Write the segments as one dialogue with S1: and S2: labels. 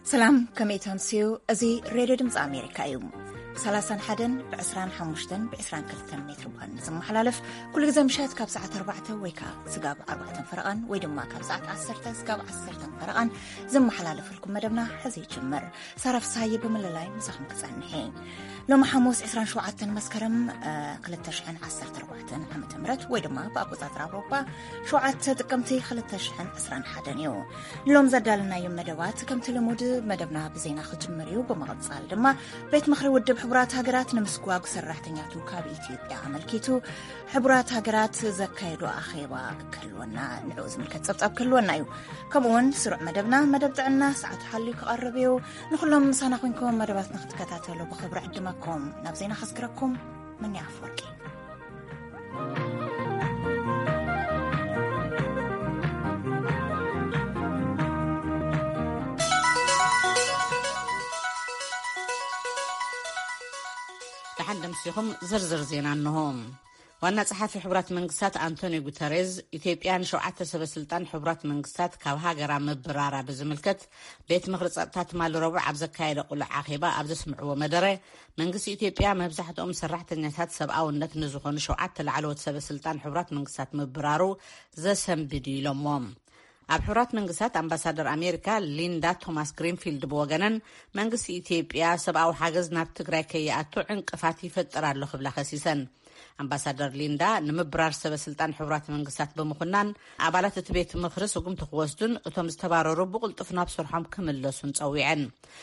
S1: سلام كميتهم سيو أزي راديو دمز أمريكا يوم 31 ب25 ب22 متر بان زم حلالف كل جزء مشات كاب ساعة 4 ويكا سقاب 4 فرقان ويدما كاب ساعة 10 سقاب 10 فرقان زم حلالف لكم مدبنا حزي جمر صرف صايب بمللاي مسخن كصحنحين لو محموس 27 مسكرم قلتشحن 14 عام تمرت ويدما بأقوطات أوروبا شوعات تقمتي قلتشحن 21 يو لوم زدالنا يوم مدوات كم تلمود مدبنا بزينا خجمريو بمغصال دما بيت مخري ودب حبرات هاجرات نمسكواق سرحتنياتو كاب إثيوبيا عملكيتو حبرات هاجرات زكايدو أخيبا كلونا نعوز من كتسبت كلونا يو كمون سرع مدبنا مدبتعنا ساعة حلي كقربيو نخلهم ساناخوينكم مدبات نختكتاتلو بخبر عدمكم نبزينا خسكركم من يعفوركي
S2: تحدم سيهم زرزر زين عنهم وانا صحافي حبرات منقسات أنتوني غوتيريز إثيوبيان شوعات سبب سلطان حبرات منقسات كاب هاجرا مبرارة بزملكت بيت مخرصات مال ربع عبز كايد قلع عقيبة عبز سمعوا مدرة منقس إثيوبيا مبزحت سرحت النتات سبعة والنت نزخون شوعات العلوة سبب سلطان حبرات منقسات مبرارو زسم بدي لموم ኣብ ሕራት መንግስታት ኣምባሳደር ኣሜሪካ ሊንዳ ቶማስ ግሪንፊልድ በወገነን መንግስቲ ኢትዮጵያ ሰብኣዊ ሓገዝ ናብ ትግራይ ከይኣቱ ዕንቅፋት ይፈጥር ኣሎ ክብላ ከሲሰን ኣምባሳደር ሊንዳ ንምብራር ሰበስልጣን ሕራት መንግስታት በመኹናን ኣባላት እቲ ቤት ምክሪ ስጉምቲ ክወስዱን እቶም ዝተባረሩ ብቁልጥፍ ናብ ስርሖም ክምለሱን ፀዊዐን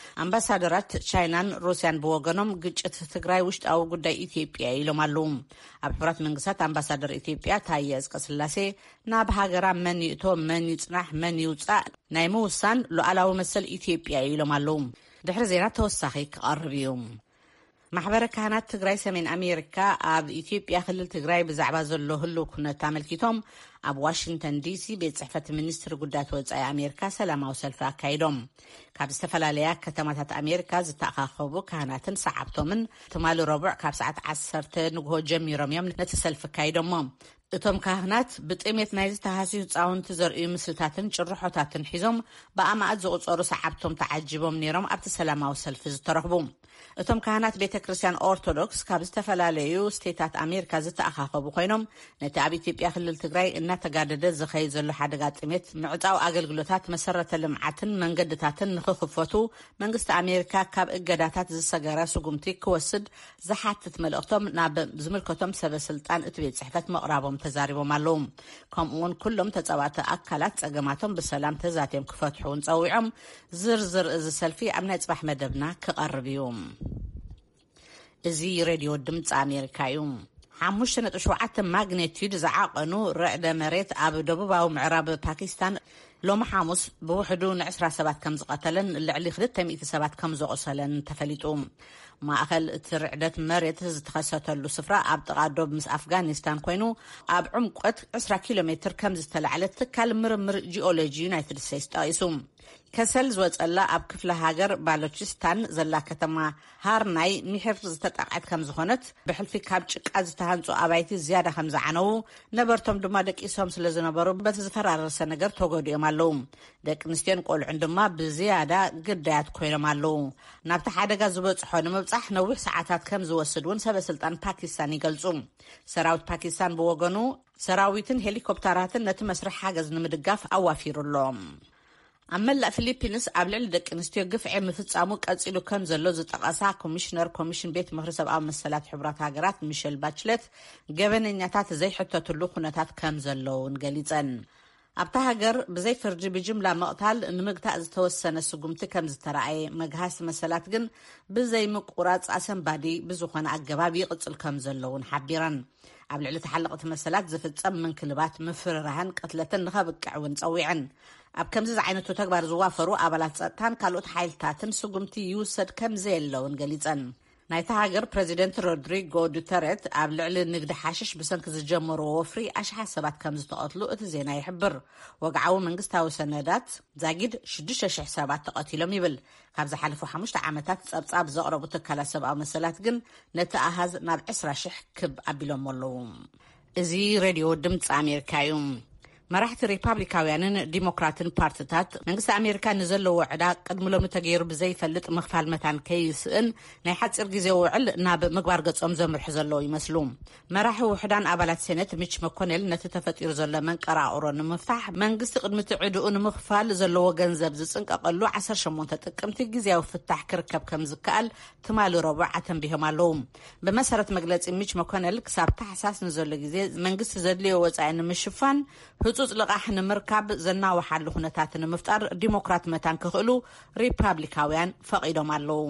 S2: ኣምባሳደራት ቻይናን ሩስያን በወገኖም ግጭት ትግራይ ውሽጣዊ ጉዳይ ኢትዮጵያ ኢሎም ኣለዉ ኣብ ሕራት መንግስታት ኣምባሳደር ኢትዮጵያ ታየ ኣጽቀሥላሴ ናብ ሃገራ መን ይእቶ መን ይጽናሕ መን ይውጻእ ናይ ምውሳን ሉዓላዊ መሰል ኢትዮጵያ ኢሎም ኣለዉ ድሕሪ ዜና ተወሳኺ ክቐርብ እዩ ማሕበረ ካህናት ትግራይ ሰሜን ኣሜሪካ ኣብ ኢትዮጵያ ክልል ትግራይ ብዛዕባ ዘሎ ህልው ኩነት ኣመልኪቶም ኣብ ዋሽንግተን ዲሲ ቤት ጽሕፈት ሚኒስትሪ ጉዳያት ወጻኢ ኣሜሪካ ሰላማዊ ሰልፊ ኣካይዶም ካብ ዝተፈላለያ ከተማታት ኣሜሪካ ዝተኣኻኸቡ ካህናትን ሰዓብቶምን ትማሊ ረቡዕ ካብ ሰዓት 10 ንግሆ ጀሚሮም እዮም ነቲ ሰልፊ ኣካይዶሞ እቶም ካህናት ብጥሜት ናይ ዝተሃስዩ ጻውንቲ ዘርእዩ ምስልታትን ጭርሖታትን ሒዞም ብኣማእት ዝቑጸሩ ሰዓብቶም ተዓጅቦም ነይሮም ኣብቲ ሰላማዊ ሰልፊ ዝተረኽቡ እቶም ካህናት ቤተ ክርስቲያን ኦርቶዶክስ ካብ ዝተፈላለዩ ስቴታት ኣሜሪካ ዝተኣኻኸቡ ኮይኖም ነቲ ኣብ ኢትዮጵያ ክልል ትግራይ እናተጋደደ ዝኸይድ ዘሎ ሓደጋ ጥሜት ምዕጻው ኣገልግሎታት መሰረተ ልምዓትን መንገድታትን ንኽኽፈቱ መንግስቲ ኣሜሪካ ካብ እገዳታት ዝሰገረ ስጉምቲ ክወስድ ዝሓትት መልእኽቶም ናብ ዝምልከቶም ሰበስልጣን እቲ ቤት ጽሕፈት መቕራቦም ተዛሪቦም ኣለዉ ከምኡውን ኩሎም ተጻባቲ ኣካላት ጸገማቶም ብሰላም ተዛትዮም ክፈትሑን ፀዊዖም ዝርዝር እዚ ሰልፊ ኣብ ናይ ጽባሕ መደብና ክቐርብ እዩ እዚ ሬድዮ ድምፂ ኣሜሪካ እዩ 5.7 ማግኒቲዩድ ዝዓቐኑ ርዕደ መሬት ኣብ ደቡባዊ ምዕራብ ፓኪስታን ሎሚ ሓሙስ ብውሕዱ ን27 ከም ዝቐተለን ልዕሊ 200 ሰባት ከም ዘቆሰለን ተፈሊጡ ማእኸል እቲ ርዕደት መሬት ዝተኸሰተሉ ስፍራ ኣብ ጥቓ ዶብ ምስ ኣፍጋኒስታን ኮይኑ ኣብ ዕምቆት 20 ኪሎ ሜትር ከም ዝተላዕለ ትካል ምርምር ጂኦሎጂ ዩናይትድ ስቴትስ ጠቒሱ ከሰል ዝወፀላ ኣብ ክፍለ ሃገር ባሎቺስታን ዘላ ከተማ ሃርናይ ሚሕር ዝተጠቕዐት ከም ዝኾነት ብሕልፊ ካብ ጭቃ ዝተሃንጹ ኣባይቲ ዝያዳ ከም ዝዓነው ነበርቶም ድማ ደቂሶም ስለ ዝነበሩ በቲ ዝፈራረሰ ነገር ተጎዲኦም ኣለዉ ደቂ ኣንስትዮን ቆልዑን ድማ ብዝያዳ ግዳያት ኮይኖም ኣለዉ ናብቲ ሓደጋ ዝበፅሖ ንምብፃሕ ነዊሕ ሰዓታት ከም ዝወስድ እውን ሰበስልጣን ፓኪስታን ይገልጹ ሰራዊት ፓኪስታን ብወገኑ ሰራዊትን ሄሊኮፕተራትን ነቲ መስርሕ ሓገዝ ንምድጋፍ ኣዋፊሩሎም ኣብ መላእ ፊሊፒንስ ኣብ ልዕሊ ደቂ ኣንስትዮ ግፍዒ ምፍጻሙ ቀፂሉ ከም ዘሎ ዝጠቐሳ ኮሚሽነር ኮሚሽን ቤት ምክሪ ሰብኣዊ መሰላት ሕቡራት ሃገራት ሚሸል ባችለት ገበነኛታት ዘይሕተትሉ ኩነታት ከም ዘለውን ገሊፀን ኣብታ ሃገር ብዘይ ፍርዲ ብጅምላ መቕታል ንምግታእ ዝተወሰነ ስጉምቲ ከም ዝተረኣየ መግሃስ መሰላት ግን ብዘይ ምቁራጽ ኣሰንባዲ ብዝኾነ ኣገባብ ይቕፅል ከም ዘለውን ሓቢረን ኣብ ልዕሊ ተሓለቕቲ መሰላት ዝፍጸም ምንክልባት ምፍርራህን ቅትለትን ንኸብቅዕ እውን ፀዊዐን ኣብ ከምዚ ዓይነቱ ተግባር ዝዋፈሩ ኣባላት ጸጥታን ካልኦት ሓይልታትን ስጉምቲ ይውሰድ ከም ዘየለውን ገሊፀን ናይታ ሃገር ፕሬዚደንት ሮድሪጎ ዱተሬት ኣብ ልዕሊ ንግዲ ሓሽሽ ብሰንኪ ዝጀመሩ ወፍሪ ኣሽሓት ሰባት ከም ዝተቐትሉ እቲ ዜና ይሕብር ወግዓዊ መንግስታዊ ሰነዳት ዛጊድ 6,000 ሰባት ተቐቲሎም ይብል ካብ ዝሓለፉ 5 ዓመታት ጸብጻብ ዘቕረቡ ትካላት ሰብኣዊ መሰላት ግን ነቲ ኣሃዝ ናብ 20,000 ክብ ኣቢሎም ኣለዉ እዚ ሬድዮ ድምፂ ኣሜሪካ እዩ መራሕቲ ሪፓብሊካውያንን ዲሞክራትን ፓርቲታት መንግስቲ ኣሜሪካ ንዘለዎ ዕዳ ቅድሚ ሎሚ ተገይሩ ብዘይፈልጥ ምኽፋል መታን ከይስእን ናይ ሓፂር ግዜ ውዕል ናብ ምግባር ገጾም ዘምርሑ ዘለዉ ይመስሉ። መራሒ ውሕዳን ኣባላት ሴኔት ሚች መኮኔል ነቲ ተፈጢሩ ዘሎ መንቀራቅሮ ንምፍታሕ መንግስቲ ቅድሚ ዕድኡ ንምኽፋል ዘለዎ ገንዘብ ዝጽንቀቀሉ 18 ጥቅምቲ ግዜያዊ ፍታሕ ክርከብ ከም ዝከኣል ትማሊ ረቡዕ ኣተንቢሆም ኣለዉ። ብመሰረት መግለጺ ሚች መኮኔል ክሳብ ታሕሳስ ንዘሎ ግዜ መንግስቲ ዘድልዮ ወጻኢ ንምሽፋን ህጹጽ ልቃሕ ንምርካብ ዘናውሓሉ ኩነታት ንምፍጣር ዲሞክራት መታን ክኽእሉ ሪፓብሊካውያን ፈቂዶም ኣለዉ።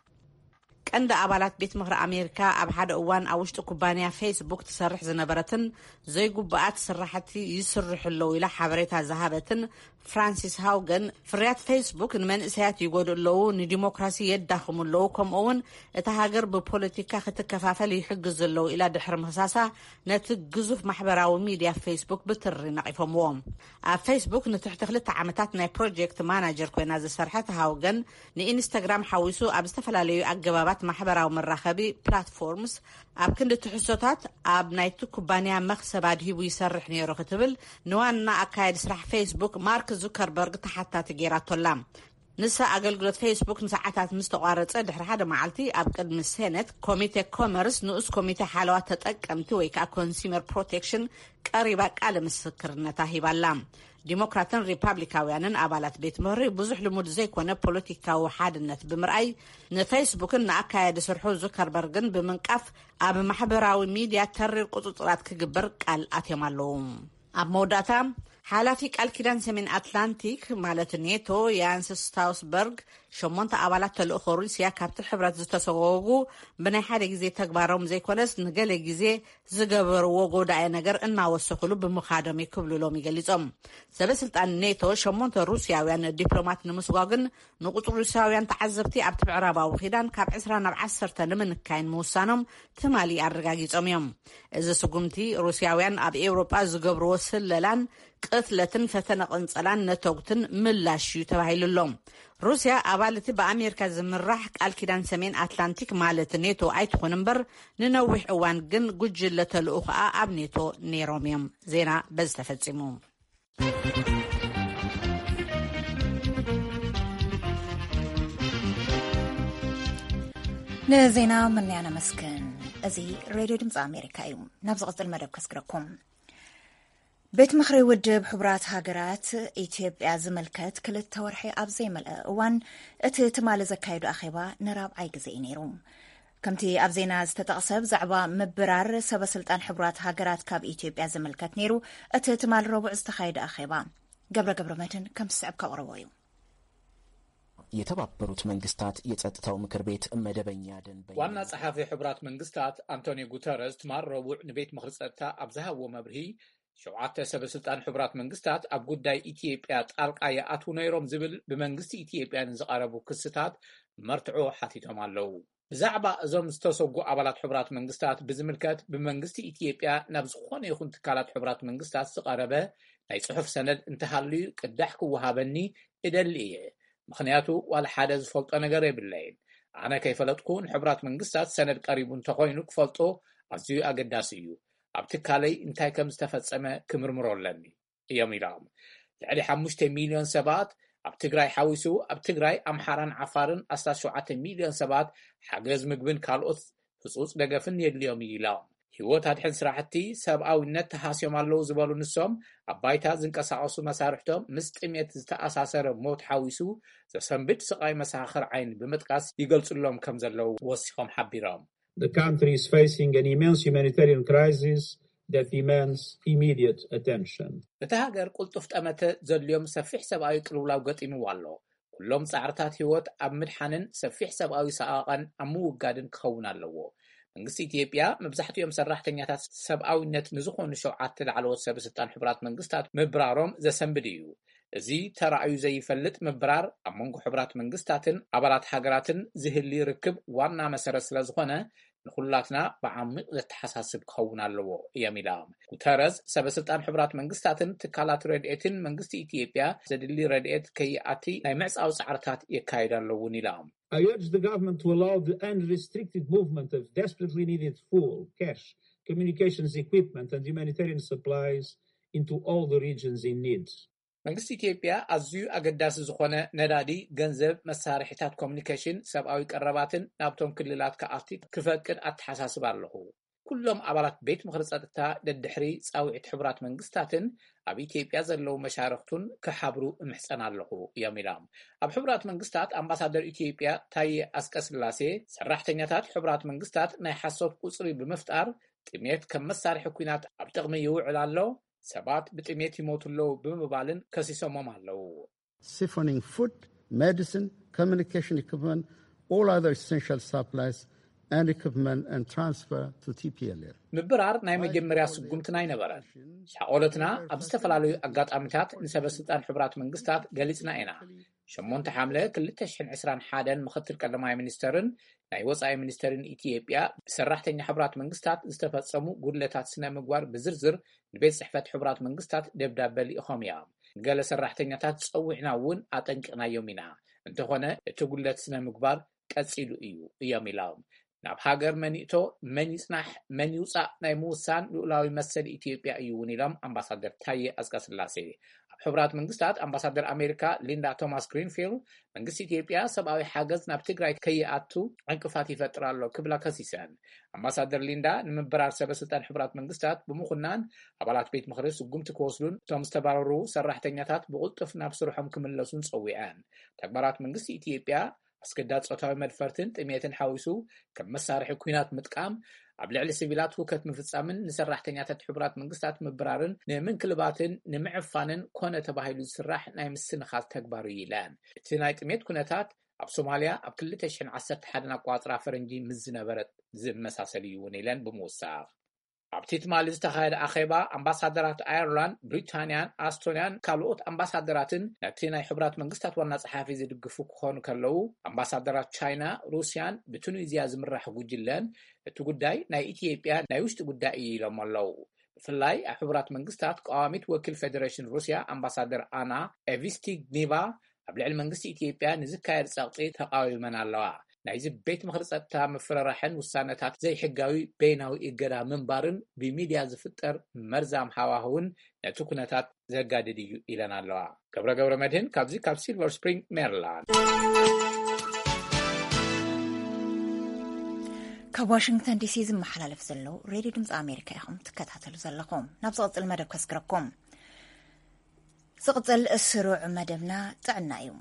S2: ቀንዲ ኣባላት ቤት ምክሪ ኣሜሪካ ኣብ ሓደ እዋን ኣብ ውሽጢ ኩባንያ ፌስቡክ ትሰርሕ ዝነበረትን ዘይጉባኣት ስራሕቲ ይስርሑ ኣለዉ ኢላ ሓበሬታ ዝሃበትን ፍራንሲስ ሃውገን ፍርያት ፌስቡክ ንመንእሰያት ይጎድኡ ኣለዉ፣ ንዲሞክራሲ የዳኽሙ ኣለዉ፣ ከምኡውን እታ ሃገር ብፖለቲካ ክትከፋፈል ይሕግዝ ዘለዉ ኢላ ድሕሪ ምክሳሳ ነቲ ግዙፍ ማሕበራዊ ሚድያ ፌስቡክ ብትሪ ነቒፎምዎም። ኣብ ፌስቡክ ንትሕቲ 2 ዓመታት ናይ ፕሮጀክት ማናጀር ኮይና ዝሰርሐት ሃውገን ንኢንስታግራም ሓዊሱ ኣብ ዝተፈላለዩ ኣገባባት ማሕበራዊ መራኸቢ ፕላትፎርምስ ኣብ ክንዲ ትሕሶታት ኣብ ናይቲ ኩባንያ መክሰብ ኣድሂቡ ይሰርሕ ነይሩ ክትብል ንዋና ኣካየዲ ስራሕ ፌስቡክ ማርክ ዙከርበርግ ተሓታቲ ገይራቶላ። ንሳ ኣገልግሎት ፌስቡክ ንሰዓታት ምስ ተቋረፀ ድሕሪ ሓደ መዓልቲ ኣብ ቅድሚ ሴኔት ኮሚቴ ኮመርስ ንኡስ ኮሚቴ ሓለዋ ተጠቀምቲ ወይ ከዓ ኮንሱመር ፕሮቴክሽን ቀሪባ ቃለ ምስክርነታ ሂባላ። ዲሞክራትን ሪፓብሊካውያንን ኣባላት ቤት ምክሪ ብዙሕ ልሙድ ዘይኮነ ፖለቲካዊ ሓድነት ብምርኣይ ንፌስቡክን ንኣካየዲ ስርሑ ዙከርበርግን ብምንቃፍ ኣብ ማሕበራዊ ሚድያ ተሪር ቁፅፅራት ክግበር ቃል ኣትዮም ኣለዉ። ኣብ መወዳእታ ሓላፊ ቃል ኪዳን ሰሜን ኣትላንቲክ ማለት ኔቶ ያንስ ስታውስበርግ 8 ኣባላት ተልእኮ ሩስያ ካብቲ ሕብረት ዝተሰጎጉ ብናይ ሓደ ግዜ ተግባሮም ዘይኮነስ ንገለ ግዜ ዝገበርዎ ጎዳኢ ነገር እናወሰኽሉ ብምኻዶም ይክብልሎም ይገሊጾም። ሰበስልጣን ኔቶ 8 ሩስያውያን ዲፕሎማት ንምስጓግን ንቁፅሪ ሩስያውያን ተዓዘብቲ ኣብቲ ምዕራባዊ ኺዳን ካብ 20 ናብ 10 ንምንካይን ምውሳኖም ትማሊ ኣረጋጊጾም እዮም። እዚ ስጉምቲ ሩስያውያን ኣብ ኤውሮጳ ዝገብርዎ ስለላን ቅትለትን ፈተነ ቅንጸላን ነተውትን ምላሽ እዩ ተባሂሉሎም። ሩስያ ኣባልቲ በኣሜሪካ ዝምራሕ ቃል ኪዳን ሰሜን ኣትላንቲክ ማለት ኔቶ ኣይትኹን እምበር ንነዊሕ እዋን ግን ጉጅለ ተልእኹ ከዓ ኣብ ኔቶ ነይሮም እዮም። ዜና በዚ ተፈጺሙ።
S1: ንዜና መንያነ መስክን እዚ ሬድዮ ድምፂ ኣሜሪካ እዩ። ናብ ዝቕፅል መደብ ከስግረኩም ቤት ምክሪ ውድብ ሕቡራት ሃገራት ኢትዮጵያ ዝመልከት 2 ወርሒ ኣብ ዘይመልአ እዋን እቲ ትማሊ ዘካየዱ ኣኼባ ንራብዓይ ግዜ እዩ ነይሩ። ከምቲ ኣብ ዜና ዝተጠቕሰ ብዛዕባ ምብራር ሰበስልጣን ሕቡራት ሃገራት ካብ ኢትዮጵያ ዝመልከት ነይሩ። እቲ ትማሊ ረቡዕ ዝተካየደ ኣኼባ ገብረ መድህን ከም ዝስዕብ ከቕርቦ እዩ።
S3: የተባበሩት መንግስታት የጸጥታው ምክር ቤት መደበኛ ደንብ
S4: ዋና ጸሓፊ ሕቡራት መንግስታት አንቶኒዮ ጉተረስ ትማሊ ረቡዕ ንቤት ምክሪ ጸጥታ ኣብ ዝሃብዎ መብርሂ 7 ሰበስልጣን ሕቡራት መንግስታት ኣብ ጉዳይ ኢትዮጵያ ጣልቃ ይኣትዉ ነይሮም ዝብል ብመንግስቲ ኢትዮጵያ ንዝቐረቡ ክስታት መርትዖ ሓቲቶም ኣለዉ። ብዛዕባ እዞም ዝተሰጉ ኣባላት ሕቡራት መንግስታት ብዝምልከት ብመንግስቲ ኢትዮጵያ ናብ ዝኾነ ይኹን ትካላት ሕቡራት መንግስታት ዝቐረበ ናይ ጽሑፍ ሰነድ እንተሃልዩ ቅዳሕ ክወሃበኒ እደሊ እየ። ምክንያቱ ዋላ ሓደ ዝፈልጦ ነገር የብለይን። ኣነ ከይፈለጥኩ ንሕቡራት መንግስታት ሰነድ ቀሪቡ እንተኮይኑ ክፈልጦ ኣዝዩ ኣገዳሲ እዩ። ኣብ ትካለይ እንታይ ከም ዝተፈጸመ ክምርምሮ ኣለኒ እዮም ኢሎም። ልዕሊ 5 ሚልዮን ሰባት ኣብ ትግራይ ሓዊሱ ኣብ ትግራይ ኣምሓራን ዓፋርን 17 ሚልዮን ሰባት ሓገዝ ምግብን ካልኦት ህጹጽ ደገፍን የድልዮም ኢሎም። ህይወት ኣድሕን ስራሕቲ ሰብኣዊነት ተሃስዮም ኣለዉ ዝበሉ ንሶም ኣብ ባይታ ዝንቀሳቐሱ መሳርሕቶም ምስ ጥሜት ዝተኣሳሰረ ሞት ሓዊሱ ዘሰንብድ ስቃይ መሳኽር ዓይን ብምጥቃስ ይገልጹሎም ከም ዘለዉ ወሲኾም ሓቢሮም።
S5: The country is facing an immense humanitarian crisis that demands immediate attention.
S4: እቲ ሃገር ቁልጡፍ ጠመተ ዘልዮም ሰፊሕ ሰብኣዊ ቅልውላው ገጢምዎ ኣሎ። ኩሎም ጻዕርታት ህይወት ኣብ ምድሓንን ሰፊሕ ሰብኣዊ ሰቓቐን ኣብ ምውጋድን ክኸውን ኣለዎ። መንግስቲ ኢትዮጵያ መብዛሕትኦም ሰራሕተኛታት ሰብኣዊነት ንዝኾኑ 7 ላዕለዎት ሰበስልጣን ሕቡራት መንግስታት ምብራሮም ዘሰንብድ እዩ። እዚ ተራእዩ ዘይፈልጥ ምብራር ኣብ መንጎ ሕቡራት መንግስታትን ኣባላት ሃገራትን ዝህሊ ርክብ ዋና መሰረት ስለ ዝኾነ ንኹላትና ብዓሚቕ ዘተሓሳስብ ክኸውን ኣለዎ እዮም ኢሎም። ጉተረስ ሰበስልጣን ሕቡራት መንግስታትን ትካላት ረድኤትን መንግስቲ ኢትዮጵያ ዘድሊ ረድኤት ከይኣቲ ናይ ምዕፃው ጻዕርታት የካይዱ ኣለውን ኢሎም።
S5: I urge the government to allow the unrestricted movement of desperately needed fuel, cash, communications equipment and humanitarian supplies into all the regions in need.
S4: መንግስቲ ኢትዮጵያ ኣዝዩ ኣገዳሲ ዝኾነ ነዳዲ ገንዘብ መሳርሒታት ኮሙኒኬሽን ሰብኣዊ ቀረባትን ናብቶም ክልላት ከኣቲ ክፈቅድ ኣተሓሳስብ ኣለኹ ኩሎም ኣባላት ቤት ምክሪ ጸጥታ ደድሕሪ ጻውዒት ሕቡራት መንግስታትን ኣብ ኢትዮጵያ ዘለው መሻርክቱን ክሓብሩ እምሕፀን ኣለኹ እዮም ኢሎም ኣብ ሕቡራት መንግስታት ኣምባሳደር ኢትዮጵያ ታዬ አስቀስላሴ ሰራሕተኛታት ሕቡራት መንግስታት ናይ ሓሶት ቁጽሪ ብምፍጣር ጥሜት ከም መሳርሒ ኩናት ኣብ ጥቕሚ ይውዕል ኣሎ ሰባት ብጥሜት ይሞቱለው ብምባልን ከሲሶሞም ኣለው
S6: siphoning food, medicine, communication equipment, all other essential supplies and equipment and transfer to TPLF.
S4: ምብራር ናይ መጀመርያ ስጉምትና ይነበረን ሻቆለትና ኣብ ዝተፈላለዩ ኣጋጣሚታት ንሰበስልጣን ሕቡራት መንግስታት ገሊጽና ኢና 8 ሐምለ 2021 ምክትል ቀዳማይ ሚኒስተርን ናይ ወጻኢ ሚኒስተርን ኢትዮጵያ ሰራሕተኛ ሕቡራት መንግስታት ዝተፈጸሙ ጉድለታት ስነ ምግባር ብዝርዝር ንቤት ጽሕፈት ሕቡራት መንግስታት ደብዳቤ ልኢኾም እዮም ገለ ሰራሕተኛታት ጸውዕና እውን ኣጠንቅቕናዮም ኢና እንተኾነ እቲ ጉድለት ስነ ምግባር ቀጺሉ እዩ እዮም ኢሎም ናብ ሃገር መንእቶ መን ይጽናሕ መን ይውጻእ ናይ ምውሳን ልኡላዊ መሰል ኢትዮጵያ እዩ እውን ኢሎም ኣምባሳደር ታዬ አስቀስላሴ ኣብ ሕቡራት መንግስታት ኣምባሳደር ኣሜሪካ ሊንዳ ቶማስ ግሪንፊልድ መንግስቲ ኢትዮጵያ ሰብኣዊ ሓገዝ ናብ ትግራይ ከይኣቱ ዕንቅፋት ይፈጥር ኣሎ ክብላ ከሲሰን ኣምባሳደር ሊንዳ ንምብራር ሰበስልጣን ሕቡራት መንግስታት ብምኹናን ኣባላት ቤት ምክሪ ስጉምቲ ክወስዱን እቶም ዝተባረሩ ሰራሕተኛታት ብቁልጡፍ ናብ ስርሖም ክምለሱን ጸዊዐን ተግባራት መንግስቲ ኢትዮጵያ አስገዳጅ ጾታዊ መድፈርትን ጥሜትን ሓዊሱ ከም መሳርሒ ኩናት ምጥቃም ኣብ ልዕሊ ሲቪላት ውከት ምፍጻምን ንሰራሕተኛታት ሕቡራት መንግስታት ምብራርን ንምንክልባትን ንምዕፋንን ኮነ ተባሂሉ ዝስራሕ ናይ ምስንኻት ተግባር ይላን እቲ ናይ ጥሜት ኩነታት ኣብ ሶማልያ ኣብ 2011 ኣቋጽራ ፈረንጂ ምዝነበረት ዝመሳሰል እዩ ኢለን ብምውሳኽ ኣብቲ ትማሊ ዝተኻየደ ኣኼባ ኣምባሳደራት ኣየርላንድ ብሪታንያን ኣስቶንያን ካልኦት ኣምባሳደራትን ነቲ ናይ ሕቡራት መንግስታት ዋና ጸሓፊ ዝድግፉ ክኾኑ ከለዉ ኣምባሳደራት ቻይና ሩስያን ብቱኒዝያ ዝምራሕ ጉጅለን እቲ ጉዳይ ናይ ኢትዮጵያ ናይ ውሽጢ ጉዳይ እዩ ኢሎም ኣለው ብፍላይ ኣብ ሕቡራት መንግስታት ቀዋሚት ወኪል ፌደሬሽን ሩስያ ኣምባሳደር ኣና ኤቪስቲግኒቫ ኣብ ልዕሊ መንግስቲ ኢትዮጵያ ንዝካየድ ጸቕጢ ተቃዊመን ኣለዋ ናይዚ ቤት ምክሪ ጸጥታ ምፍረራሕን ውሳነታት ዘይሕጋዊ በይናዊ እገዳ ምንባርን ብሚድያ ዝፍጠር መርዛም ሃዋህውን ነቲ ኩነታት ዘጋድድ እዩ ኢለን ኣለዋ ገብረ መድህን ካብ ሲልቨር ስፕሪንግ ሜሪላንድ
S1: ካብ ዋሽንግተን ዲሲ ዝመሓላለፍ ዘሎ ሬድዮ ድምፂ ኣሜሪካ ኢኹም ትከታተሉ ዘለኹም ናብ ዝቕፅል መደብ ከስግረኩም ዝቕፅል ስሩዕ መደብና ጥዕና እዩ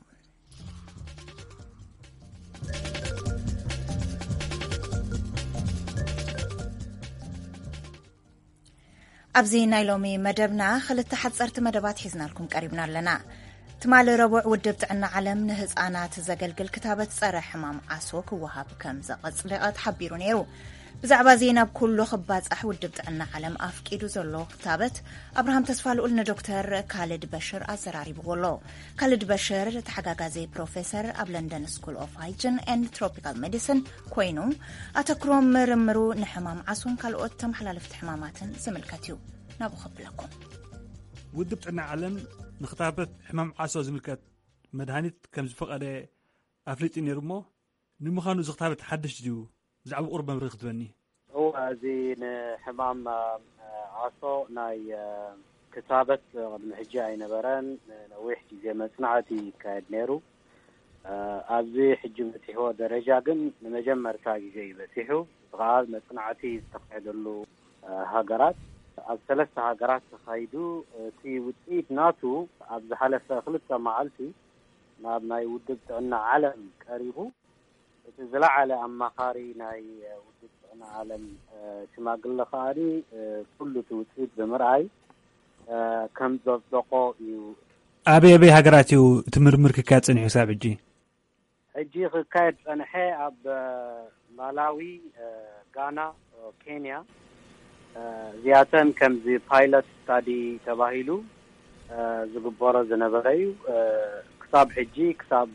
S1: ኣብዚ ናይ ሎሚ መደብና ክልተ ሓጸርቲ መደባት ሒዝናልኩም ቀሪብና ኣለና ትማሊ ረቡዕ ውድብ ጥዕና ዓለም ንህፃናት ዘገልግል ክታበት ጸረ ሕማም ዓሶ ክወሃብ ከም ዘቐጽለቐ ተሓቢሩ ነይሩ ብዛዕባ እዚ ናብ ኩሉ ክባጻሕ ውድብ ጥዕና ዓለም ኣፍቂዱ ዘሎ ክታበት ኣብርሃም ተስፋልኡል ንዶክተር ካልድ በሽር ኣዘራሪብዎ ኣሎ ካልድ በሽር ተሓጋጋዚ ፕሮፌሰር ኣብ ለንደን ስኩል ኦፍ ሃይጅን ኤንድ ትሮፒካል ሜዲሲን ኮይኑ ኣተክሮም ምርምሩ ንሕማም ዓሶን ካልኦት ተመሓላለፍቲ ሕማማትን ዝምልከት እዩ ናብኡ ኸብለኩም
S7: ውድብ ጥዕና ዓለም ንክታበት ሕማም ዓሶ ዝምልከት መድሃኒት ከም ዝፈቐደ ኣፍሊጡ ነይሩ እሞ ንምዃኑ ዝክታበት ሓድሽ ድዩ ብዛዕባ ቁርብ መምርሒ ክትበኒ
S8: እዚ ንሕማም ዓሶ ናይ ክታበት ቅድሚ ሕጂ ኣይነበረን ነዊሕ ግዜ መጽናዕቲ ይካየድ ነይሩ ኣብዚ ሕጂ በፂሕዎ ደረጃ ግን ንመጀመርታ ግዜ ይበፂሑ ከዓ መጽናዕቲ ዝተካየደሉ ሃገራት ኣብ 3 ሃገራት ተኻይዱ እቲ ውፅኢት ናቱ ኣብ ዝሓለፈ 2 መዓልቲ ናብ ናይ ውድብ ጥዕና ዓለም ቀሪቡ እቲ ዝለዓለ ኣማኻሪ ናይ ውድብ ጥዕና ዓለም ሽማግለ ኸኣዲ ኩሉ እቲ ውፅኢት ብምርኣይ ከም ዘጽደቆ እዩ
S7: ኣበይ ሃገራት እዩ እቲ ምርምር ክካየድ ፀኒሑ ሳብ ሕጂ
S8: ክካየድ ፀንሐ ኣብ ማላዊ ጋና ኬንያ እዚኣተን ከምዚ ፓይለት ስታዲ ተባሂሉ ዝግበሮ ዝነበረ እዩ ክሳብ ሕጂ ክሳብ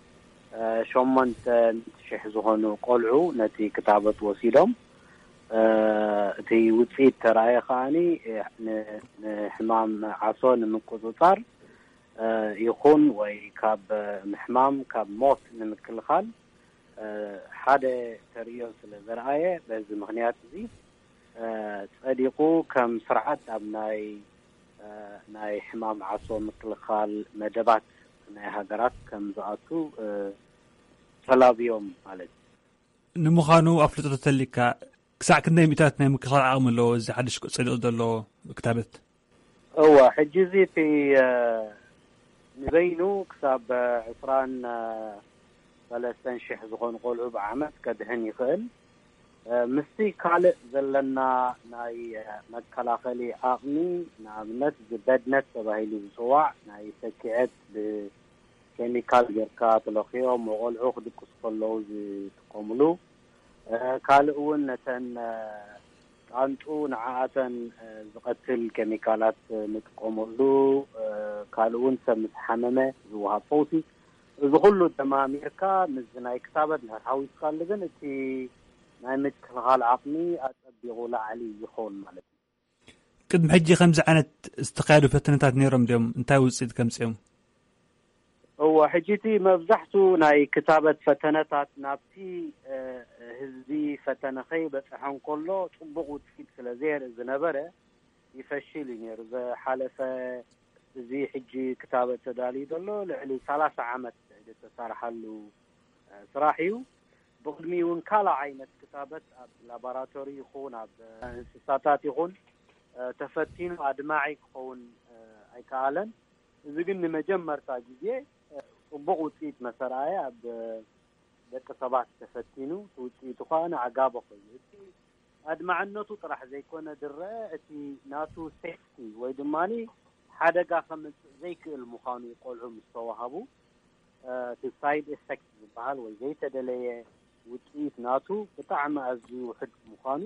S8: 8,000 ዝኾኑ ቆልዑ ነቲ ክታበት ወሲዶም እቲ ውፅኢት ተራእየ ከዓኒ ንሕማም ዓሶ ንምቁፅፃር ይኹን ወይ ካብ ምሕማም ካብ ሞት ንምክልኻል ሓደ ተርእዮ ስለ ዘረኣየ በዚ ምክንያት እዚ ጸዲቁ ከም ስርዓት ኣብ ናይ ናይ ሕማም ዓሶ ምክልኻል መደባት ናይ ሃገራት ከም ዝኣቱ ተላብዮም ማለት
S7: ንምዃኑ ኣፍልጦ ተሊካ ክሳዕ ክንደይ ሚእታት ናይ ምክልኻል ዓቕሚ ኣለዎ እዚ ሓድሽ ጸሊቑ ዘሎ ክታበት?
S8: እዋ ሕጂ እዚ እቲ ንበይኑ ክሳብ 23,000 ዝኾኑ ቆልዑ ብዓመት ከድሕን ይኽእል። ምስቲ ካልእ ዘለና ናይ መከላኸሊ ዓቕሚ ንኣብነት ዝበድነት ተባሂሉ ዝፅዋዕ ናይ ሰኪዐት ብኬሚካል ጌርካ ተለኺዮም ቆልዑ ክድቅሱ ከለዉ ዝጥቀምሉ ካልእ እውን ነተን ጣንጡ ንዓኣተን ዝቐትል ኬሚካላት ንጥቀመሉ ካልእ እውን ሰብ ምስ ሓመመ ዝወሃብ ፈውሲ እዚ ኩሉ ተማሚርካ ምስ ናይ ክታበት ሓዊስካሉ ግን እቲ ናይ ምክልኻል ዓቕሚ ኣፀቢቑ ላዕሊ ይኸውን ማለት እዩ።
S7: ቅድሚ ሕጂ ከምዚ ዓይነት ዝተካየዱ ፈተነታት ነይሮም ድዮም? እንታይ ውፅኢት ከምፅኦም?
S8: እዋ ሕጂ እቲ መብዛሕትኡ ናይ ክታበት ፈተነታት ናብቲ ህዝቢ ፈተነ ከይበፅሖ እንከሎ ፅቡቕ ውፅኢት ስለ ዘየርኢ ዝነበረ ይፈሽል እዩ ነይሩ። ዝሓለፈ እዚ ሕጂ ክታበት ተዳልዩ ዘሎ ልዕሊ 30 ዓመት ዝተሰርሓሉ ስራሕ እዩ። ብቅድሚ እውን ካልእ ዓይነት ክታበት ኣብ ላቦራቶሪ ይኹን ኣብ እንስሳታት ይኹን ተፈቲኑ ኣድማዒ ክኸውን ኣይከኣለን። እዚ ግን ንመጀመርታ ግዜ ፅቡቕ ውፅኢት መሰረየ ኣብ ደቂ ሰባት ተፈቲኑ ውፅኢቱ ከዓ ንዓጋቦ ኮይኑ እቲ ኣድማዕነቱ ጥራሕ ዘይኮነ ድረአ እቲ ናቱ ሴፍቲ ወይ ድማኒ ሓደጋ ከምፅእ ዘይክእል ምዃኑ ቆልዑ ምስ ተዋሃቡ እቲ ሳይድ ኤፌክት ዝበሃል ወይ ዘይተደለየ ውፅኢት ናቱ ብጣዕሚ ኣዝዩ ውሕድ ምዃኑ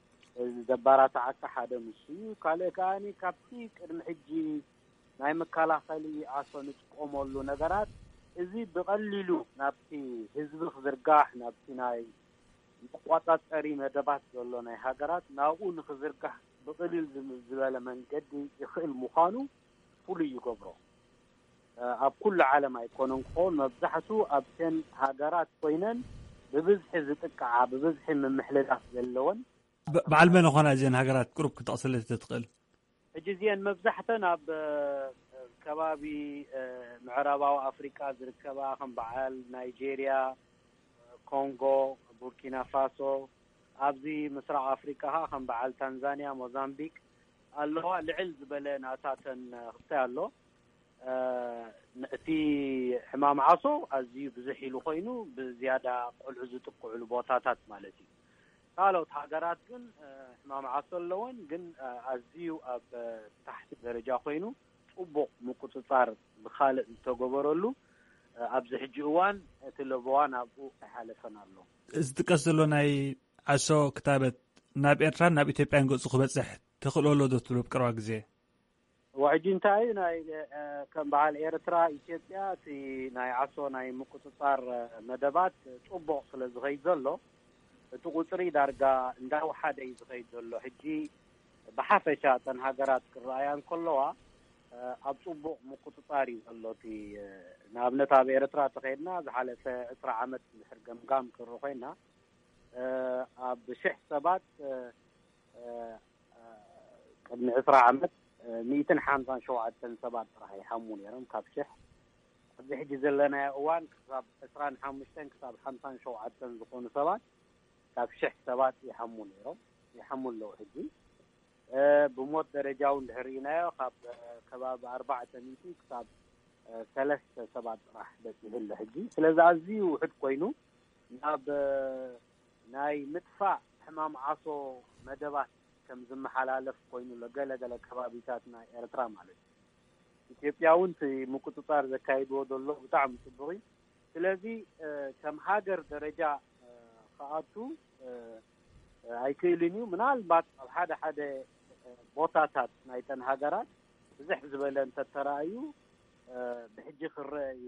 S8: ዘባራትዓካ ሓደ ምስ እዩ። ካልእ ከዓኒ ካብቲ ቅድሚ ሕጂ ናይ መከላኸሊ ዓሶ ንጥቀመሉ ነገራት እዚ ብቐሊሉ ናብቲ ህዝቢ ክዝርጋሕ ናብቲ ናይ መቆፃፀሪ መደባት ዘሎ ናይ ሃገራት ናብኡ ንክዝርጋሕ ብቐሊል ዝበለ መንገዲ ይኽእል ምዃኑ ፍሉይ ይገብሮ። ኣብ ኩሉ ዓለም ኣይኮነን ክኸውን መብዛሕትኡ ኣብተን ሃገራት ኮይነን ብብዝሒ ዝጥቅዓ ብብዝሒ ምምሕልላፍ ዘለወን
S7: በዓል መን ኮና እዘን ሃገራት ቅሩብ ክትጠቕስለት ትኽእል?
S8: ሕጂ እዚአን መብዛሕተን ኣብ ከባቢ ምዕራባዊ ኣፍሪካ ዝርከባ ከም በዓል ናይጄርያ፣ ኮንጎ፣ ቡርኪና ፋሶ ኣብዚ ምስራቅ ኣፍሪካ ከም በዓል ታንዛንያ፣ ሞዛምቢክ ኣለዋ። ልዕል ዝበለ ናታተን ክታይ ኣሎ። እቲ ሕማም ዓሶ ኣዝዩ ብዙሕ ኢሉ ኮይኑ ብዝያዳ ቆልዑ ዝጥቅዕሉ ቦታታት ማለት እዩ። ካልኦት ሃገራት ግን ሕማም ዓሶ ኣለወን ግን ኣዝዩ ኣብ ታሕቲ ደረጃ ኮይኑ ፅቡቕ ምቁፅፃር ብካልእ ዝተገበረሉ ኣብዚ ሕጂ እዋን እቲ ለቦዋ ናብኡ ኣይሓለፈን ኣሎ።
S7: እዚ ጥቀስ ዘሎ ናይ ዓሶ ክታበት ናብ ኤርትራ ናብ ኢትዮጵያን ገፁ ክበፅሕ ትኽእለሎ ዶ ትብሉ ብቅርባ ግዜ?
S8: ወሕጂ እንታይ ናይ ከም በዓል ኤርትራ ኢትዮጵያ እቲ ናይ ዓሶ ናይ ምቁፅፃር መደባት ፅቡቕ ስለ ዝኸይድ ዘሎ እቲ ቁፅሪ ዳርጋ እንዳወሓደ እዩ ዝኸይድ ዘሎ። ሕጂ ብሓፈሻ እተን ሃገራት ክረኣያ እንከለዋ ኣብ ፅቡቕ ምቁፅፃር እዩ ዘሎ። እቲ ንኣብነት ኣብ ኤርትራ ተኸይድና ዝሓለፈ 20 ዓመት ድሕር ገምጋም ክርኢ ኮይና ኣብ 1000 ሰባት ቅድሚ 20 ዓመት 157 ሰባት ጥራሕ ይሓሙ ነይሮም ካብ 1000 ኣብዚ ሕጂ ዘለና እዋን ክሳብ 25 ክሳብ 57 ዝኾኑ ሰባት ካብ 1000 ሰባት ይሓሙ ነይሮም ይሓሙ ኣለዉ። ሕጂ ብሞት ደረጃ እውን ድሕሪናዮ ካብ ከባቢ 400 ክሳብ 3 ሰባት ጥራሕ በፂሕሉ ሕጂ። ስለዚ ኣዝዩ ውሕድ ኮይኑ ናብ ናይ ምጥፋእ ሕማም ዓሶ መደባት ከም ዝመሓላለፍ ኮይኑ ለገለገለ ከባቢታት ናይ ኤርትራ ማለት እዩ። ኢትዮጵያ እውን እቲ ምቁፅፃር ዘካይድዎ ዘሎ ብጣዕሚ ፅቡቕ እዩ። ስለዚ ከም ሃገር ደረጃ ከኣቱ ኣይክእልን እዩ። ምናልባት ኣብ ሓደ ሓደ ቦታታት ናይተን ሃገራት ብዝሕ ዝበለ እንተተራእዩ ብሕጂ ክረአ እዩ።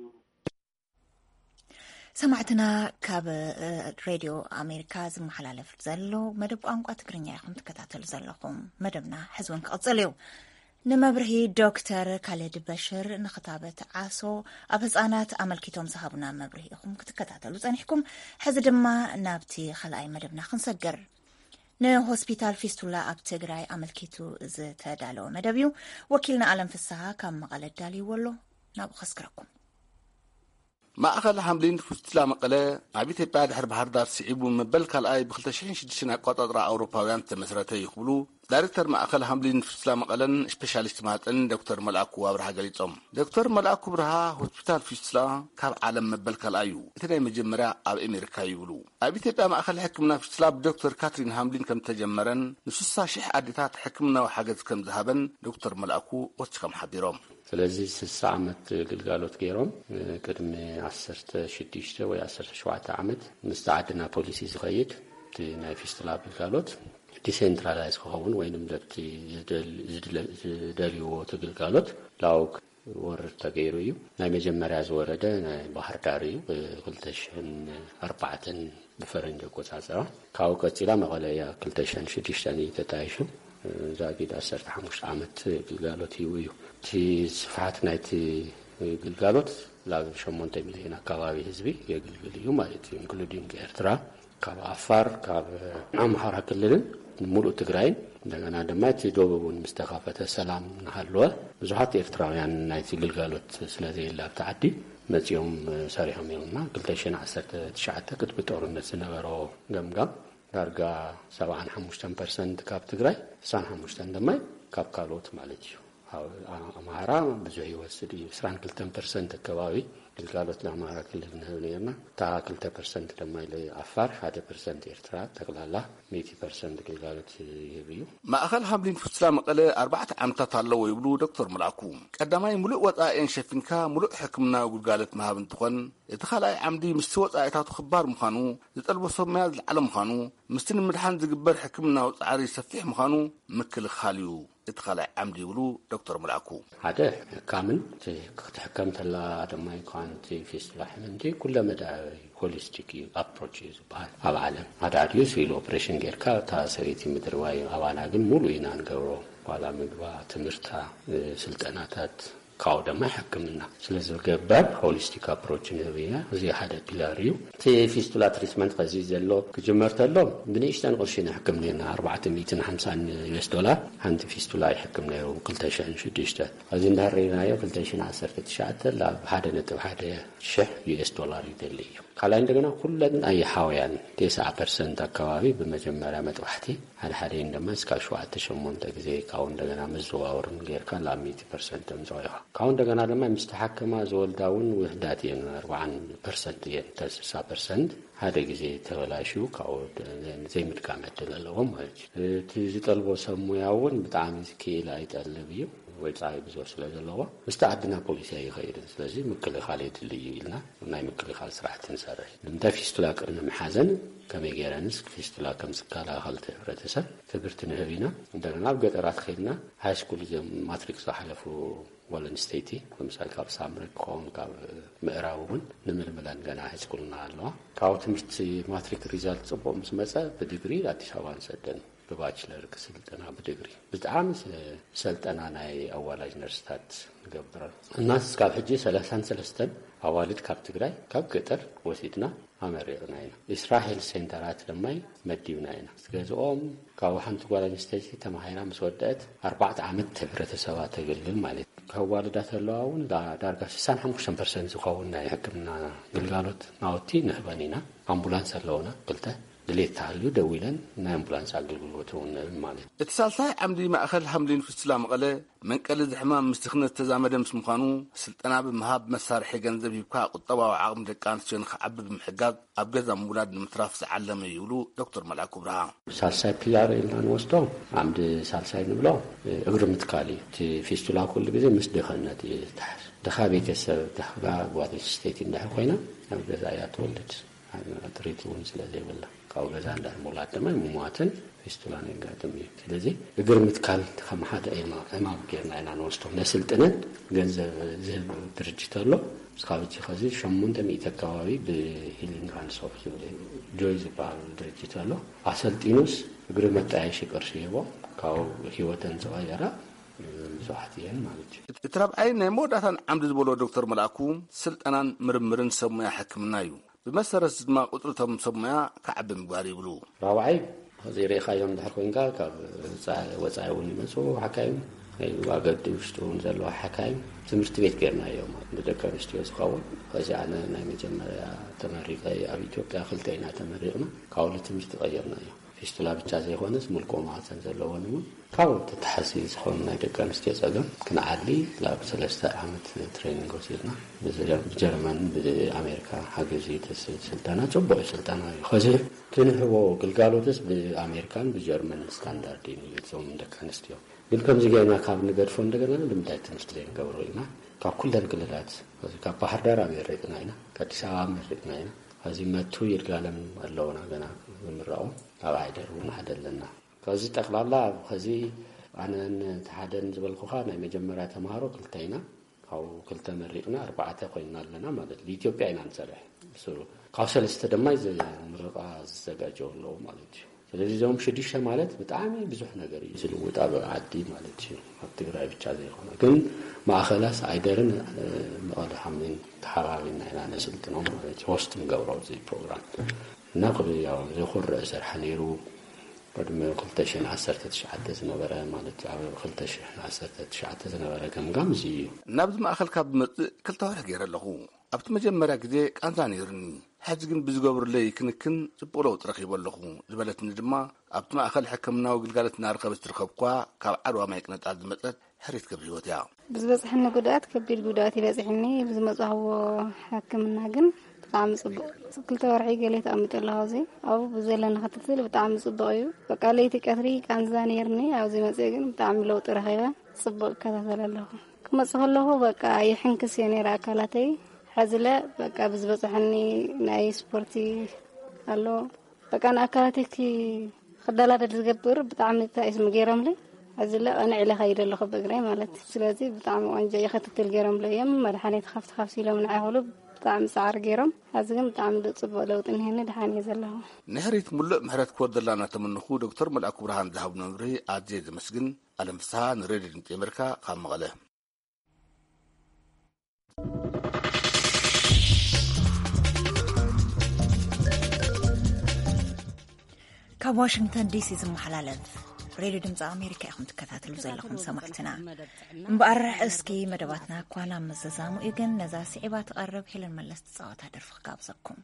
S1: ሰማዕትና ካብ ሬድዮ ኣሜሪካ ዝመሓላለፍ ዘሎ መደብ ቋንቋ ትግርኛ ኢኹም ትከታተሉ ዘለኹም። መደብና ሕዝውን ክቕፅል እዩ። ንመብርሂ ዶክተር ካሌድ በሽር ንክታበት ዓሶ ኣብ ህፃናት ኣመልኪቶም ዝሃቡና መብርሂ ኢኹም ክትከታተሉ ፀኒሕኩም። ሕዚ ድማ ናብቲ ካልኣይ መደብና ክንሰገር። ንሆስፒታል ፊስቱላ ኣብ ትግራይ ኣመልኪቱ ዝተዳለወ መደብ እዩ። ወኪልና ኣለም ፍስሓ ካብ መቐለ ዳልይዎ ኣሎ። ናብኡ ከስክረኩም።
S9: ማእኸል ሓምሊን ፊስቱላ መቐለ ኣብ ኢትዮጵያ ድሕሪ ባህር ዳር ስዒቡ መበል ካልኣይ ብ2006 ኣቆጣጥራ ኣውሮፓውያን ዝተመስረተ ይኽብሉ ዳይሬክተር ማእኸል ሓምሊን ፊስቱላ መቐለን ስፔሻሊስት ማህፀን ዶክተር መልኣኩ ኣብርሃ ገሊፆም። ዶክተር መልኣኩ ብርሃ ሆስፒታል ፊስቱላ ካብ ዓለም መበል ካልኣይ እዩ፣ እቲ ናይ መጀመርያ ኣብ ኣሜሪካ ይብሉ። ኣብ ኢትዮጵያ ማእኸል ሕክምና ፊስቱላ ብዶክተር ካትሪን ሓምሊን ከም ተጀመረን ን60,000 ኣዴታት ሕክምናዊ ሓገዝ ከም ዝሃበን ዶክተር መልኣኩ ወሲኾም ሓቢሮም።
S10: ስለዚ 60 ዓመት ግልጋሎት ገይሮም ቅድሚ 16 ወይ 17 ዓመት ምስ ዓድና ፖሊሲ ዝኸይድ እቲ ናይ ፊስቱላ ግልጋሎት ዲሴንትራላይዝ ክኸውን ወይንም ለቲ ዝደልይዎ ግልጋሎት ላውቅ ወርድ ተገይሩ እዩ። ናይ መጀመርያ ዝወረደ ናይ ባህር ዳር እዩ ብ2004 ብፈረንጅ ኣቆፃፅራ። ካብኡ ቀፂላ መቐለ እያ 2006 ተጣይሹ ዛጊድ 15 ዓመት ግልጋሎት እዩ እዩ። እቲ ስፍሓት ናይቲ ግልጋሎት ላብ 8 ሚሊዮን ኣካባቢ ህዝቢ የግልግል እዩ ማለት እዩ። ኢንክሉዲንግ ኤርትራ፣ ካብ ኣፋር፣ ካብ ኣምሓራ ክልልን ሙሉእ ትግራይን እንደገና ድማ እቲ ደቡብን ምስ ተኸፈተ ሰላም እናሃለወ ብዙሓት ኤርትራውያን ናይቲ ግልጋሎት ስለዘየላ ኣብቲ ዓዲ መፂኦም ሰሪሖም እዮምና 2019 ቅድሚ ጦርነት ዝነበሮ ገምጋም ዳርጋ 75% ካብ ትግራይ 95% ድማ ካብ ካልኦት ማለት እዩ። ኣምሓራ ብዙሕ ይወስድ እዩ 22% ኣከባቢ ግልጋሎት ንኣምሓራ ክልል ንህብ ነርና እታ 2% ድማ ኣፋር 1% ኤርትራ ጠቅላላ 100% ግልጋሎት ይህብ እዩ።
S9: ማእኸል ሓምሊን ፊስቱላ መቐለ 4 ዓመታት ኣለዎ ይብሉ ዶክተር መልኣኩ። ቀዳማይ ሙሉእ ወፃኢን ሸፊንካ ሙሉእ ሕክምናዊ ግልጋሎት መሃብ እንትኾን እቲ ካልኣይ ዓምዲ ምስቲ ወፃኢታቱ ክባር ምዃኑ ዝጠልቦ ሰሙያ ዝለዓለ ምዃኑ ምስቲ ንምድሓን ዝግበር ሕክምናዊ ፃዕሪ ሰፊሕ ምዃኑ ምክልኻል እዩ እቲ ካልኣይ ዓምዲ ይብሉ ዶክተር መልኣኩ።
S10: ሓደ ሕካምን ክትሕከም ተላ ድማ ይኳንቲ ፊስቱላ ሕምንቲ ኩለ መዳይ ሆሊስቲክ ኣፕሮች እዩ ዝበሃል ኣብ ዓለም ኣዳድዩ ስኢሉ ኦፕሬሽን ጌርካ እታ ሰበይቲ ምድርዋይ ኣባና ግን ሙሉእ ኢና ንገብሮ ዋላ ምግባ ትምህርታ ስልጠናታት ካው ድማ ሕክምና ስለዝገበር ሆሊስቲክ ኣፕሮች ንህብያ እዚ ሓደ ፒላር እዩ። እቲ ፊስቱላ ትሪትመንት ከዚ ዘሎ ክጅመር ተሎ ብንእሽተን ቅርሺ ንሕክም ነርና $450 ሓንቲ ፊስቱላ ይሕክም ነይሩ 2006 እዚ እንዳረይናዮ 2019 ላብ $1.1 ይደሊ እዩ። ካልኣይ እንደገና ኩለን ኣይሓውያን 9% ኣከባቢ ብመጀመርያ መጥባሕቲ ሓደ ድማ እስካብ 7-8 ግዜ ካው እንደገና መዘዋወርን ጌርካ ላብ 100% ምፅዋይኻ ካው እንደገና ድማ ምስተሓከማ ዝወልዳውን ውሕዳት እየን 40% እየን 60% ሓደ ግዜ ተበላሽዩ ካው ዘይምድጋም ዕድል ኣለዎም ማለት እዩ። እቲ ዝጠልቦ ሰብ ሙያ እውን ብጣዕሚ ዝክኢል ኣይጠልብ እዩ ወይ ፃይ ብዙሕ ስለ ዘለዎ ምስቲ ዓድና ፖሊሲ ኣይኸይድን። ስለዚ ምክልኻል የድሊ እዩ ኢልና ናይ ምክልኻል ስራሕቲ ንሰርሕ። ንምንታይ ፊስቱላ ቅድሚ ምሓዘን ከመይ ገይረንስ ፊስቱላ ከም ዝከላኸል ሕብረተሰብ ትምህርቲ ንህብ ኢና። እንደገና ኣብ ገጠራት ከይድና ሃይስኩል እዞም ማትሪክ ዝሓለፉ ወለን ስቴቲ ለምሳሌ ካብ ሳምረ ክኸውን ካብ ምዕራብ እውን ንምልምለን ገና ሃይስኩልና ኣለዋ። ካብ ትምህርቲ ማትሪክ ሪዛልት ፅቡቅ ምስ መፀ ብዲግሪ ኣዲስ አበባ ንሰደን ብባችለር ክስልጠና ብዲግሪ ብጣዕሚ ሰልጠና ናይ ኣዋላጅ ነርስታት ንገብር እናስ ካብ ሕጂ 33 ኣዋልድ ካብ ትግራይ ካብ ገጠር ወሲድና ኣመሪቕና ኢና። እስራኤል ሴንተራት ድማ መዲብና ኢና። ገዝኦም ካብ ሓንቲ ጓል ኣንስተይቲ ተማሂራ ምስ ወደአት 4 ዓመት ሕብረተሰባ ተገልግል ማለት እዩ። ካብ ዋልዳት ኣለዋ እውን ዳርጋ 65% ዝኸውን ናይ ሕክምና ግልጋሎት ናውቲ ንህበን ኢና። ኣምቡላንስ ኣለውና ክልተ ድሌት ታሃልዩ ደው ኢለን ናይ ኣምቡላንስ ኣገልግሎት እውን ማለት እዩ።
S9: እቲ ሳልሳይ ዓምዲ ማእኸል ሓምሊን ፊስቱላ መቐለ መንቀሊ ዝሕማም ምስ ትኽነት ተዛመደ ምስ ምዃኑ ስልጠና ብምሃብ መሳርሒ ገንዘብ ሂብካ ቁጠባዊ ዓቕሚ ደቂ ኣንስትዮ ንክዓቢ ብምሕጋዝ ኣብ ገዛ ምውላድ ንምትራፍ ዝዓለመ ይብሉ ዶክተር መልኣኩ ብርሃ።
S10: ሳልሳይ ፒላር ኢልና ንወስዶ ዓምዲ ሳልሳይ ንብሎ እግሪ ምትካል እዩ። እቲ ፊስቱላ ኩሉ ግዜ ምስ ድኽነት እዩ ዝትሓዝ። ድኻ ቤተሰብ ድኻ ጓል ኣንስተይቲ እንዳሕ ኮይና ኣብ ገዛ እያ ትወልድ ጥሪት እውን ስለዘይብላ ካብ ገዛ እንዳምውላድ ድማ ምሟትን ፊስቱላ ነጋጥም እዩ። ስለዚ እግሪ ምትካል ከም ሓደ ዕማም ጌርና ኢና ንወስዶ። ነስልጥነን ገንዘብ ዝህብ ድርጅት ኣሎ። እስካብ ሕጂ ከዚ 800 ኣከባቢ ብሂሊንግ ሃንድስ ኦፍ ጆይ ዝበሃል ድርጅት ኣሎ። ኣሰልጢኑስ እግሪ መጣየሺ ቅርሺ ሂቦ ካብ ሂወተን ዝቐየራ ብዙሓት እየን ማለት እዩ።
S9: እቲ ራብዓይ ናይ መወዳእታን ዓምዲ ዝበሎ ዶክተር መልኣኩ ስልጠናን ምርምርን ሰብ ሞያ ሕክምና እዩ። ብመሰረት ድማ ቁፅሪ እቶም ሰብ ሞያ ከዓቢ ምግባር ይብሉ።
S10: ራብዓይ زيريخايم دحر كوينكا كاب وصايون يمسو حكايم واقد وشتون زلوا حكايم تمرت بيت كيرنا يوم ندكر استيوس قاول فجانا ناي مجمريا تمريقا ابي ኢትዮጵያ خلتينا تمريقنا قاول تمرت غيرنا يوم فيستلا ብቻ ዘይኮነስ ሙልቆም ማሰን ዘለዎን ካው ተተሐሲስ ሆነ ነገር መስከ ጸገም ከናዓሊ ላብ 3 ዓመት ትሬኒንግ ወስድና በጀርመን በአሜሪካ ሀገዚ ተስልጣና ጽቡቅ ስልጣና ኸዚ ትንህቦ ግልጋሎትስ በአሜሪካን በጀርመን ስታንዳርድ ይዘውም እንደከንስቲው ግን ከምዚ ጋር ማካብ ነገር ፎ እንደገና ለምዳት ትምህርት ላይ ገብሮይና ካኩለን ግለላት ከዚህ ባህር ዳር አሜሪካና ከአዲስ አበባ አሜሪካና እዚህ መጥቶ ይርጋለም አለውና ገና ምራው አባይደር ወናደለና ከዚህ ጠቅላላ ከዚህ አነን ተሐደን ዝበልኩኻ ናይ መጀመሪያ ተማሃሮ ክልተይና ካው ክልተ መሪቅና 4 ኮይናለና ማለት ለኢትዮጵያ ኢና እንሰርሕ ካው ሰለስተ ድማ ምርቃ ዝዘጋጀው ነው ማለት ስለዚህ ዞም ሽዲሽ ማለት በጣም ብዙ ነገር ይዝልውጣ በአዲ ማለት ነው አትግራይ ብቻ ዘይሆነ ግን ማእኸላስ አይደርን መቀለ ሐምን ተሐራሪና ያና ስልት ነው ማለት ሆስትም ገብረው እዚ ፕሮግራም እና ያው የኹር ሰርሐኔሩ ቀድመ 2019 ዝነበረ ማለት ያው 2019 ዝነበረ ከምጋም እዚ
S9: ናብዝ ማእኸል ካብ መጽእ ክልተወር ገይረለኹ ኣብቲ መጀመርያ ግዜ ቃንዛ ነይርኒ ሕጂ ግን ብዝገብርለይ ክንክን ጽቡቕ ለውጢ ረኺበለኹ ዝበለትኒ ድማ ኣብቲ ማእኸል ሕክምናዊ ግልጋሎት እናረኸበት ትርከብ እኳ ካብ ዓድዋ ማይ ቅነጣት ዝመጸት ሕሪት ክብሪ ህይወት እያ
S11: ብዝበጽሕኒ ጉዳት ከቢድ ጉዳት ይበጽሕኒ ብዝመጽሕዎ ሕክምና ግን በጣም ጽቡቅ ክልተ ወርሒ ገለ ተኣምጥላሁ እዚ ኣብ ብዘለና ክትትል በጣም ጽቡቅ እዩ በቃ ለይቲ ቀትሪ ቃንዛ ነይርኒ ኣብዚ መጽእ ግን በጣም ለውጢ ረኺበ ጽቡቅ ከታተለለኹ ክመጽኸለኹ በቃ ይሕንክስ የነራ አካላተይ حزله በቃ ብዝበጽሕኒ ናይ ስፖርቲ አሎ በቃ አካላተይ خدالات ዝገብር በጣም ታይስ መገረምለ حزله انا على خير له بغري ማለት ስለዚህ በጣም ወንጀ ይختتل ገረምለ የም መድኃኒት خفت ኢሎም ንዓይሁሉ በጣም ሳር ገረም አዝግም በጣም ጽቡቅ ለውጥ እንሄነ ደሃን ይዘለሁ
S9: ነህሪት ሙሉእ ምሕረት ኮወደላና ተመንኹ ዶክተር መልአኩ ብርሃን ዛሃብ ነብሪ አጄ ዝመስግን ዓለም ፍስሐ ንሬድዮ ድምፂ አሜሪካ ካብ መቐለ
S1: ካብ ዋሽንግተን ዲሲ ዝመሓላለፍ ሬድዮ ድምፂ አሜሪካ ኢኹም ትከታተሉ ዘለኹም ሰማዕትና እምበኣር እስኪ መደባትና ኳና መዘዛሙ ግን ነዛ ስዒባ ትቐርብ ሄለን መለስ ትፃወታ ደርፊ ክጋብዘኩም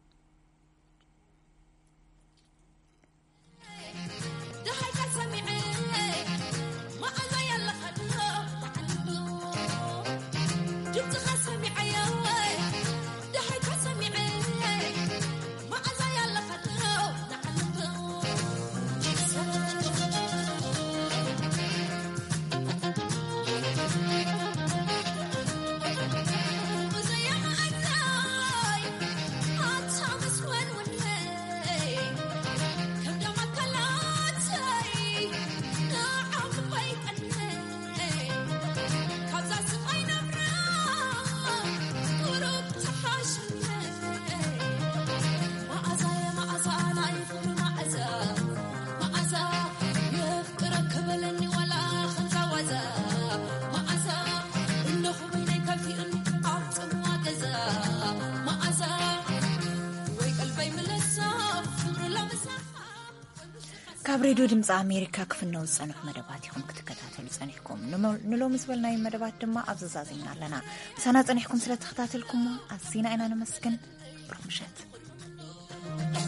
S1: ካብ ሬድዮ ድምፂ አሜሪካ ክፍነው ዝጸንሑ መደባት ኢኹም ክትከታተሉ ጸኒሕኩም ንሎም ዝበልናይ መደባት ድማ ኣብዛዛዝና ኣለና ምሳና ጸኒሕኩም ስለ ተኸታተልኩም ኣዝና ኢና ነመስግን ብሩህ ምሸት